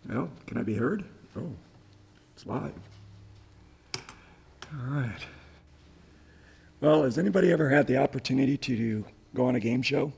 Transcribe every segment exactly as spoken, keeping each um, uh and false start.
Well, can I be heard? Oh, it's live. All right. Well, has anybody ever had the opportunity to go on a game show?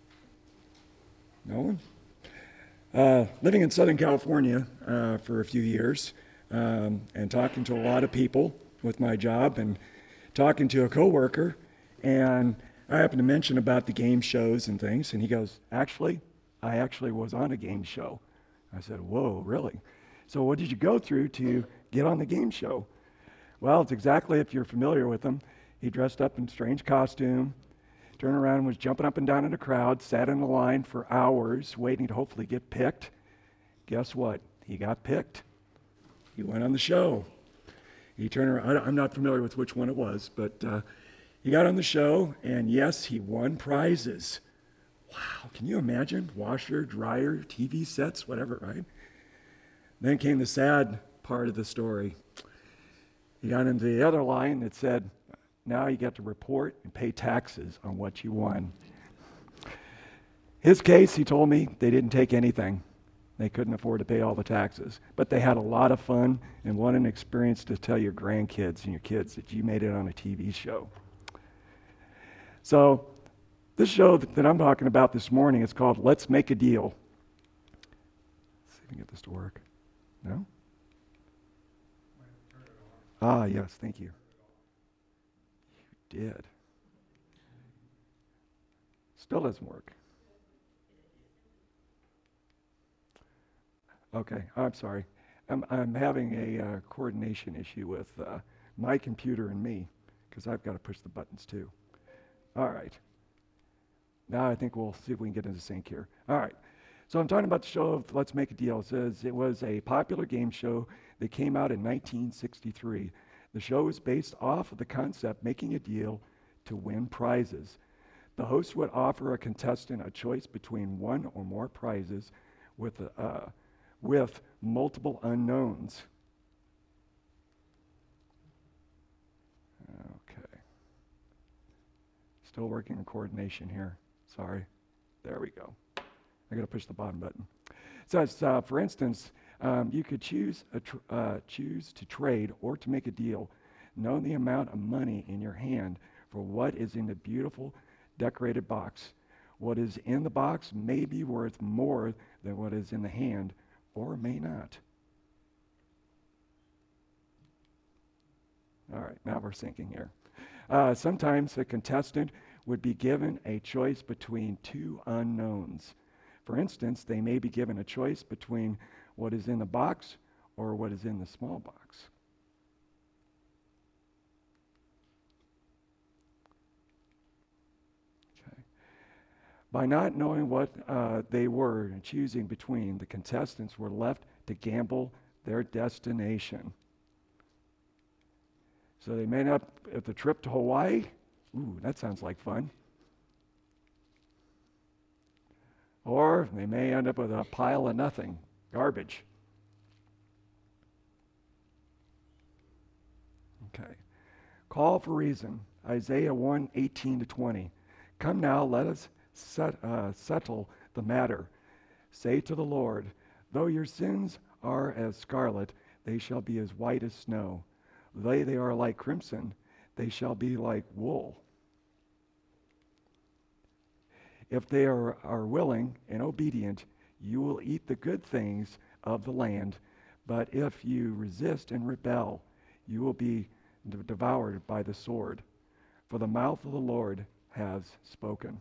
No one? Uh, living in Southern California uh, for a few years um, and talking to a lot of people with my job and talking to a coworker, and I happened to mention about the game shows and things, and he goes, actually, I actually was on a game show. I said, whoa, really? So what did you go through to get on the game show? Well, it's exactly if you're familiar with him. He dressed up in a strange costume, turned around and was jumping up and down in a crowd, sat in a line for hours waiting to hopefully get picked. Guess what? He got picked. He went on the show. He turned around. I'm not familiar with which one it was, but uh, he got on the show, and yes, he won prizes. Wow, can you imagine? Washer, dryer, T V sets, whatever, right? Then came the sad part of the story. He got into the other line that said, now you get to report and pay taxes on what you won. His case, he told me, they didn't take anything. They couldn't afford to pay all the taxes. But they had a lot of fun and what an experience to tell your grandkids and your kids that you made it on a T V show. So this show that I'm talking about this morning is called Let's Make a Deal. Let's see if I can get this to work. No? Ah, yes, thank you. You did. Still doesn't work. Okay, I'm sorry. I'm, I'm having a uh, coordination issue with uh, my computer and me because I've got to push the buttons too. All right. Now I think we'll see if we can get into sync here. All right. So I'm talking about the show of Let's Make a Deal. It says it was a popular game show that came out in nineteen sixty-three. The show was based off of the concept making a deal to win prizes. The host would offer a contestant a choice between one or more prizes with, uh, with multiple unknowns. Okay. Still working on coordination here. Sorry. There we go. I got to push the bottom button. It says, uh, for instance, um, you could choose a tr- uh, choose to trade or to make a deal. Know the amount of money in your hand for what is in the beautiful decorated box. What is in the box may be worth more than what is in the hand, or may not. All right, now we're syncing here. Uh, sometimes a contestant would be given a choice between two unknowns. For instance, they may be given a choice between what is in the box or what is in the small box. Okay. By not knowing what uh, they were and choosing between, the contestants were left to gamble their destination. So they may up at the trip to Hawaii. Ooh, that sounds like fun. Or they may end up with a pile of nothing, garbage. Okay. Call for reason. Isaiah one, eighteen to twenty. Come now, let us set, uh, settle the matter. Say to the Lord, though your sins are as scarlet, they shall be as white as snow. Though they are like crimson, they shall be like wool. If they are, are willing and obedient, you will eat the good things of the land. But if you resist and rebel, you will be d- devoured by the sword. For the mouth of the Lord has spoken.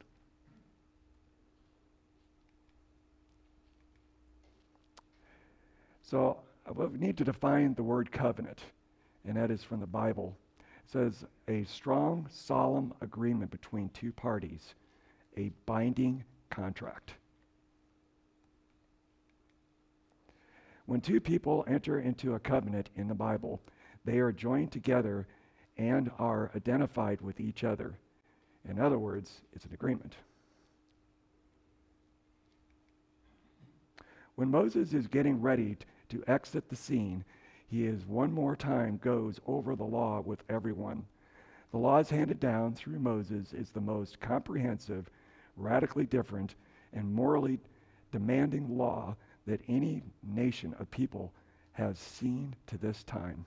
So uh, we need to define the word covenant, and that is from the Bible. It says a strong, solemn agreement between two parties, a binding contract. When two people enter into a covenant in the Bible, they are joined together and are identified with each other. In other words, it's an agreement. When Moses is getting ready t- to exit the scene, he is one more time goes over the law with everyone. The laws handed down through Moses is the most comprehensive, radically different, and morally demanding law that any nation of people has seen to this time.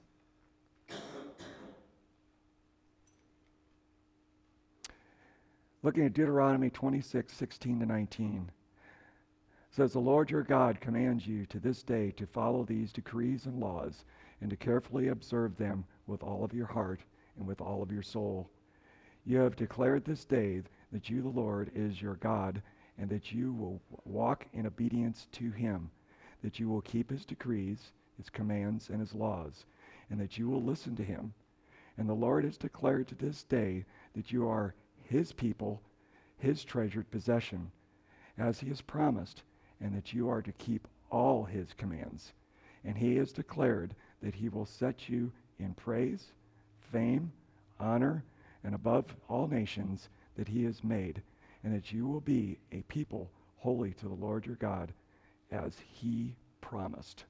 Looking at Deuteronomy twenty-six, sixteen to nineteen, says, the Lord your God commands you to this day to follow these decrees and laws and to carefully observe them with all of your heart and with all of your soul. You have declared this day that you, the Lord, is your God, and that you will walk in obedience to him, that you will keep his decrees, his commands, and his laws, and that you will listen to him. And the Lord has declared to this day that you are his people, his treasured possession, as he has promised, and that you are to keep all his commands. And he has declared that he will set you in praise, fame, honor, and above all nations that he has made, and that you will be a people holy to the Lord your God, as he promised.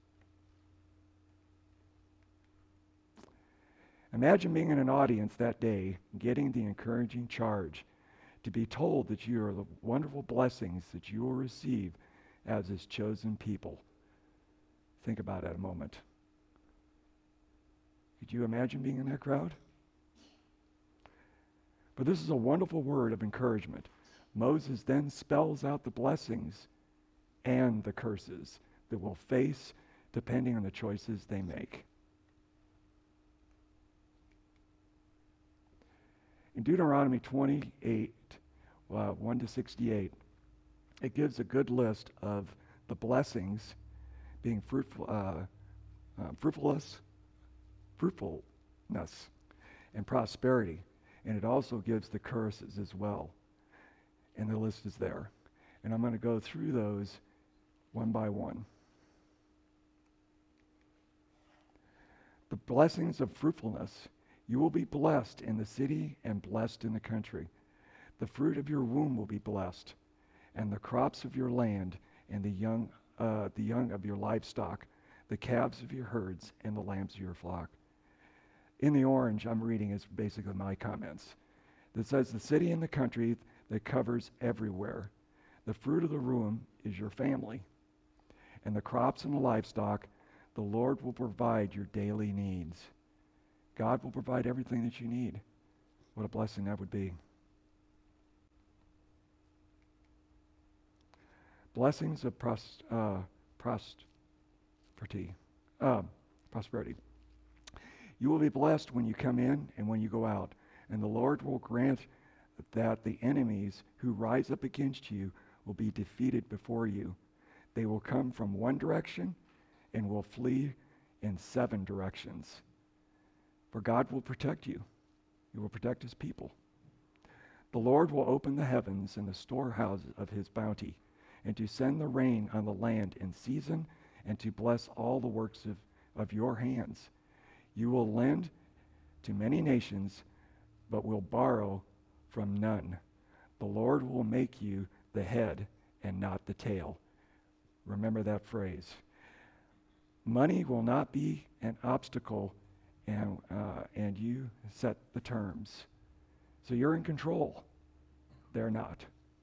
Imagine being in an audience that day, getting the encouraging charge to be told that you are the wonderful blessings that you will receive as his chosen people. Think about it a moment. Could you imagine being in that crowd? But this is a wonderful word of encouragement. Moses then spells out the blessings and the curses that we'll face depending on the choices they make. In Deuteronomy twenty-eight, uh, one to sixty-eight, it gives a good list of the blessings being fruitful, uh, uh, fruitfulness, fruitfulness, and prosperity. And it also gives the curses as well. And the list is there. And I'm going to go through those one by one. The blessings of fruitfulness. You will be blessed in the city and blessed in the country. The fruit of your womb will be blessed, and the crops of your land, and the young, uh, the young of your livestock, the calves of your herds, and the lambs of your flock. In the orange, I'm reading is basically my comments. That says the city and the country that covers everywhere. The fruit of the womb is your family, and the crops and the livestock. The Lord will provide your daily needs. God will provide everything that you need. What a blessing that would be. Blessings of pros, uh, prosperity. Uh, prosperity. You will be blessed when you come in and when you go out, and the Lord will grant that the enemies who rise up against you will be defeated before you. They will come from one direction and will flee in seven directions. For God will protect you. He will protect his people. The Lord will open the heavens and the storehouses of his bounty, and to send the rain on the land in season, and to bless all the works of, of your hands. You will lend to many nations, but will borrow from none. The Lord will make you the head and not the tail. Remember that phrase. Money will not be an obstacle, and, uh, and you set the terms. So you're in control. They're not.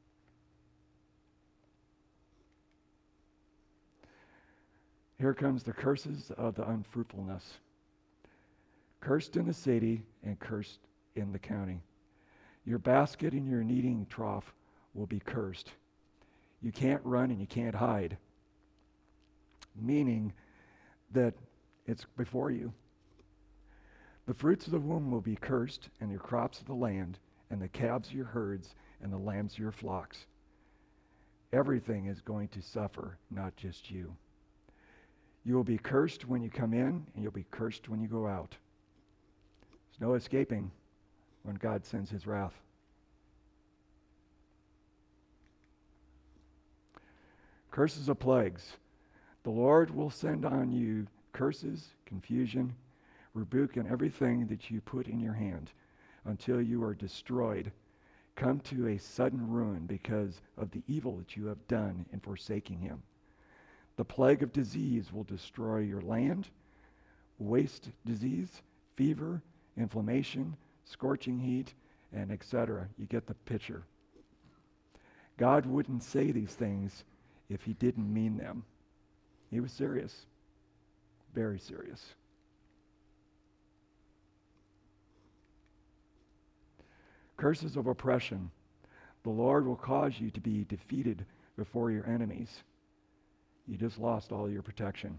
Here comes the curses of the unfruitfulness. Cursed in the city and cursed in the county. Your basket and your kneading trough will be cursed. You can't run and you can't hide. Meaning that it's before you. The fruits of the womb will be cursed, and your crops of the land, and the calves of your herds, and the lambs of your flocks. Everything is going to suffer, not just you. You will be cursed when you come in, and you'll be cursed when you go out. There's no escaping when God sends his wrath. Curses of plagues. The Lord will send on you curses, confusion, rebuke, and everything that you put in your hand until you are destroyed. Come to a sudden ruin because of the evil that you have done in forsaking him. The plague of disease will destroy your land. Waste disease, fever, inflammation, scorching heat, and et cetera. You get the picture. God wouldn't say these things if he didn't mean them. He was serious, very serious. Curses of oppression. The Lord will cause you to be defeated before your enemies. You just lost all your protection.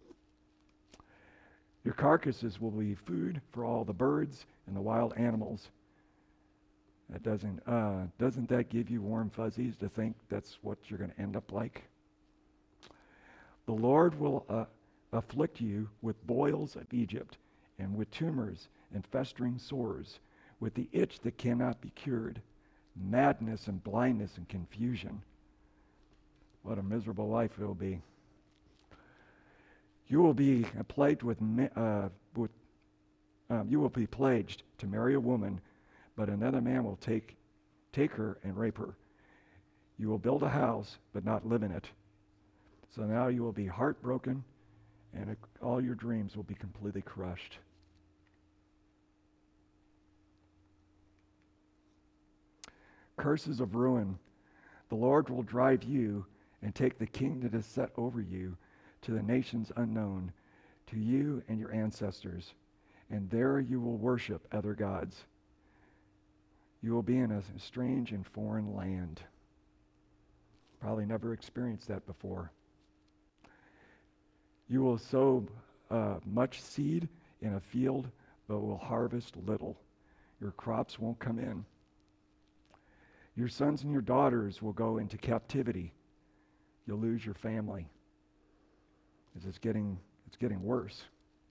Your carcasses will be food for all the birds and the wild animals. That doesn't, uh, doesn't that give you warm fuzzies to think that's what you're going to end up like? The Lord will uh, afflict you with boils of Egypt, and with tumors and festering sores, with the itch that cannot be cured, madness and blindness and confusion. What a miserable life it will be. You will be plagued with, uh, with um, you will be pledged to marry a woman, but another man will take, take her and rape her. You will build a house, but not live in it. So now you will be heartbroken, and all your dreams will be completely crushed. Curses of ruin. The Lord will drive you and take the king that is set over you to the nations unknown, to you and your ancestors, and there you will worship other gods. You will be in a strange and foreign land. Probably never experienced that before. You will sow uh, much seed in a field, but will harvest little. Your crops won't come in. Your sons and your daughters will go into captivity. You'll lose your family. It's getting, it's getting worse.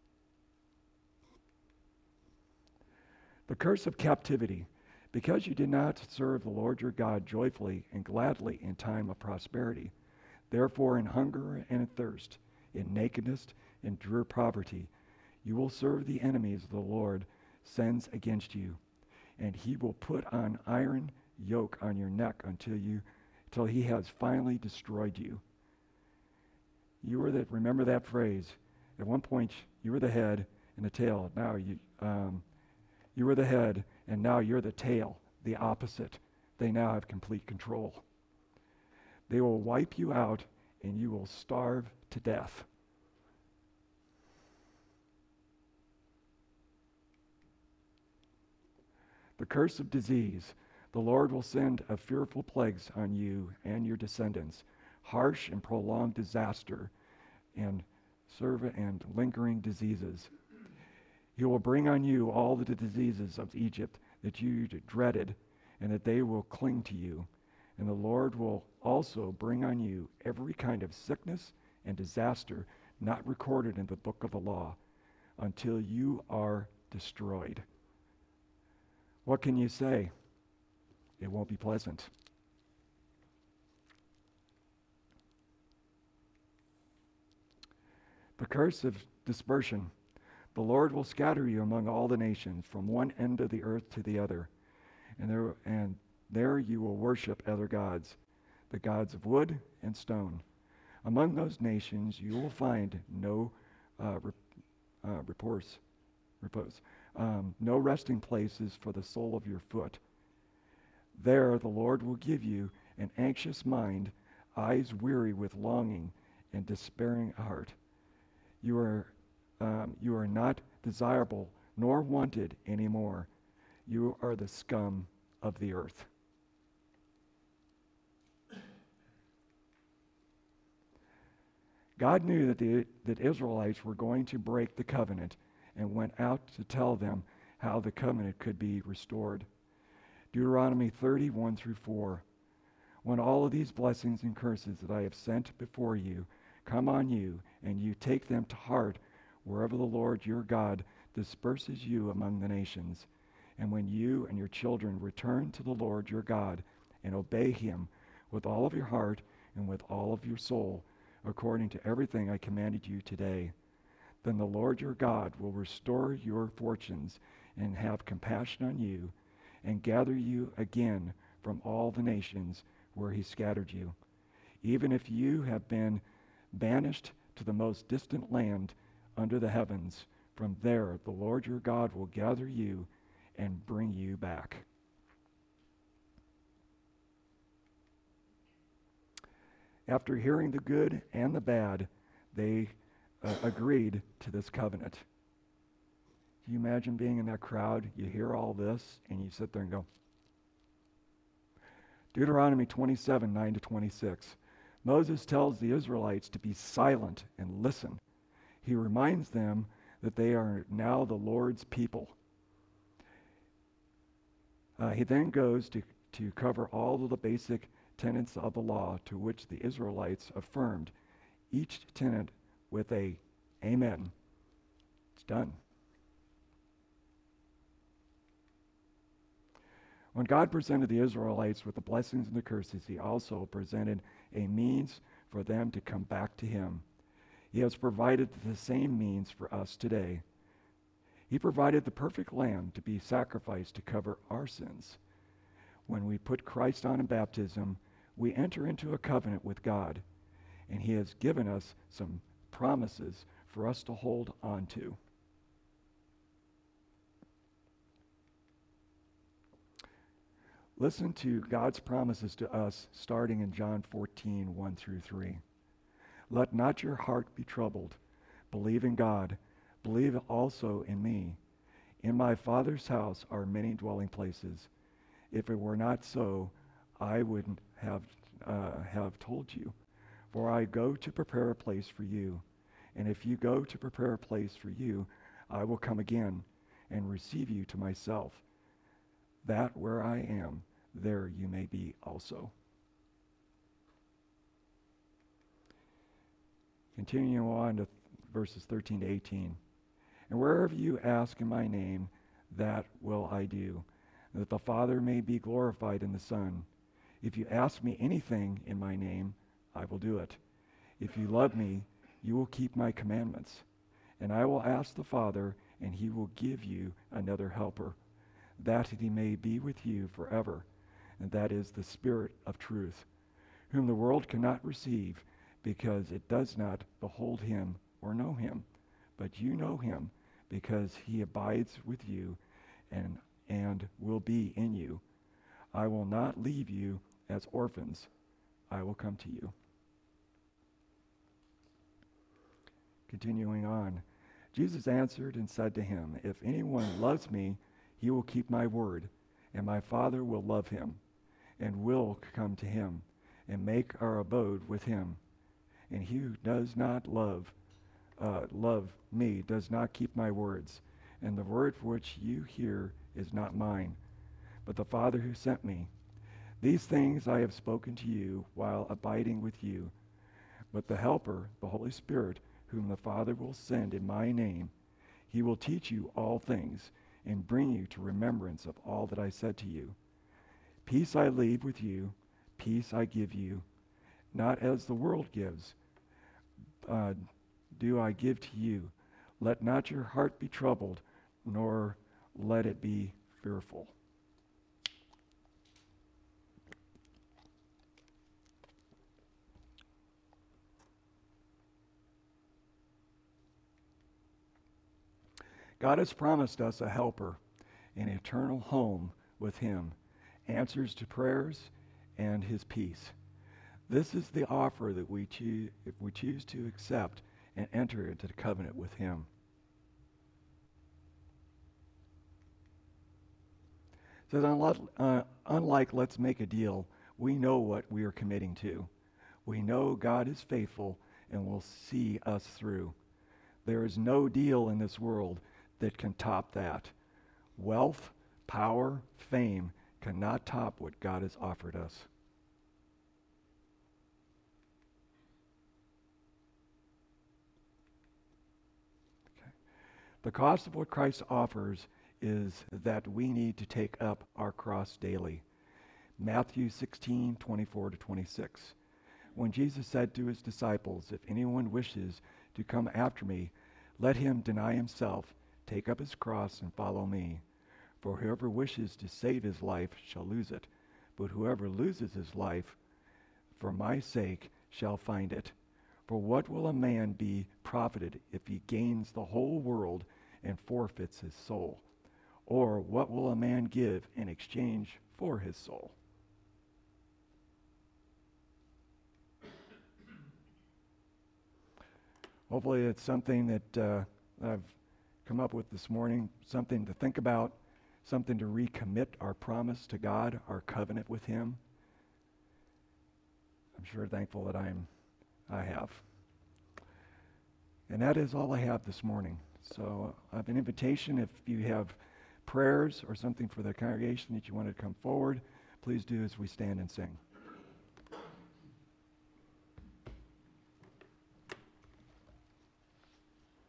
The curse of captivity. Because you did not serve the Lord your God joyfully and gladly in time of prosperity, therefore in hunger and in thirst, in nakedness and drear poverty, you will serve the enemies the Lord sends against you, and he will put on iron yoke on your neck until you till he has finally destroyed you. You were the, remember that phrase. At one point you were the head and the tail. Now you um, you were the head and now you're the tail, the opposite. They now have complete control. They will wipe you out and you will starve to death. The curse of disease. The Lord will send a fearful plagues on you and your descendants, harsh and prolonged disaster, and serve and lingering diseases. He will bring on you all the diseases of Egypt that you dreaded, and that they will cling to you. And the Lord will also bring on you every kind of sickness and disaster not recorded in the book of the law, until you are destroyed. What can you say? It won't be pleasant. The curse of dispersion. The Lord will scatter you among all the nations, from one end of the earth to the other. And there, and there you will worship other gods, the gods of wood and stone. Among those nations you will find no uh, rep, uh, repose, repose um, no resting places for the sole of your foot. There the Lord will give you an anxious mind, eyes weary with longing, and despairing heart. You are, um, you are not desirable nor wanted anymore. You are the scum of the earth. God knew that the that Israelites were going to break the covenant and went out to tell them how the covenant could be restored. Deuteronomy thirty, one through four. When all of these blessings and curses that I have sent before you come on you, and you take them to heart wherever the Lord your God disperses you among the nations, and when you and your children return to the Lord your God and obey him with all of your heart and with all of your soul, according to everything I commanded you today, then the Lord your God will restore your fortunes and have compassion on you, and gather you again from all the nations where he scattered you. Even if you have been banished to the most distant land under the heavens, from there the Lord your God will gather you and bring you back. After hearing the good and the bad, they uh, agreed to this covenant. Can you imagine being in that crowd? You hear all this, and you sit there and go. Deuteronomy twenty-seven, nine to twenty-six. Moses tells the Israelites to be silent and listen. He reminds them that they are now the Lord's people. Uh, he then goes to, to cover all of the basic tenets of the law to which the Israelites affirmed, each tenet with a amen. It's done. When God presented the Israelites with the blessings and the curses, he also presented a means for them to come back to him. He has provided the same means for us today. He provided the perfect lamb to be sacrificed to cover our sins. When we put Christ on in baptism, we enter into a covenant with God, and he has given us some promises for us to hold on to. Listen to God's promises to us starting in John fourteen, one through three. Let not your heart be troubled. Believe in God. Believe also in me. In my Father's house are many dwelling places. If it were not so, I wouldn't have, uh, have told you. For I go to prepare a place for you. And if you go to prepare a place for you, I will come again and receive you to myself, that where I am, there you may be also. Continuing on to verses thirteen to eighteen. And wherever you ask in my name, that will I do, that the Father may be glorified in the Son. If you ask me anything in my name, I will do it. If you love me, you will keep my commandments. And I will ask the Father, and he will give you another helper, that he may be with you forever. And that is the Spirit of truth, whom the world cannot receive, because it does not behold him or know him. But you know him, because he abides with you and, and will be in you. I will not leave you as orphans. I will come to you. Continuing on, Jesus answered and said to him, if anyone loves me, he will keep my word, and my Father will love him, and will come to him, and make our abode with him. And he who does not love, uh, love me does not keep my words, and the word for which you hear is not mine, but the Father who sent me. These things I have spoken to you while abiding with you. But the Helper, the Holy Spirit, whom the Father will send in my name, he will teach you all things, and bring you to remembrance of all that I said to you. Peace I leave with you, peace I give you, not as the world gives, uh, do I give to you. Let not your heart be troubled, nor let it be fearful. God has promised us a helper, an eternal home with him, answers to prayers, and his peace. This is the offer that we choose, if we choose to accept and enter into the covenant with him. It says, unlike, uh, unlike let's make a deal, we know what we are committing to. We know God is faithful and will see us through. There is no deal in this world that can top that. Wealth, power, fame cannot top what God has offered us. Okay. The cost of what Christ offers is that we need to take up our cross daily. Matthew sixteen, twenty-four to twenty-six. When Jesus said to his disciples, if anyone wishes to come after me, let him deny himself, take up his cross, and follow me. For whoever wishes to save his life shall lose it, but whoever loses his life for my sake shall find it. For what will a man be profited if he gains the whole world and forfeits his soul? Or what will a man give in exchange for his soul? hopefully it's something that uh, I've come up with this morning, something to think about, something to recommit our promise to God, our covenant with Him. I'm sure thankful that I'm, I have. And that is all I have this morning. So I have an invitation. If you have prayers or something for the congregation that you want to come forward, please do as we stand and sing.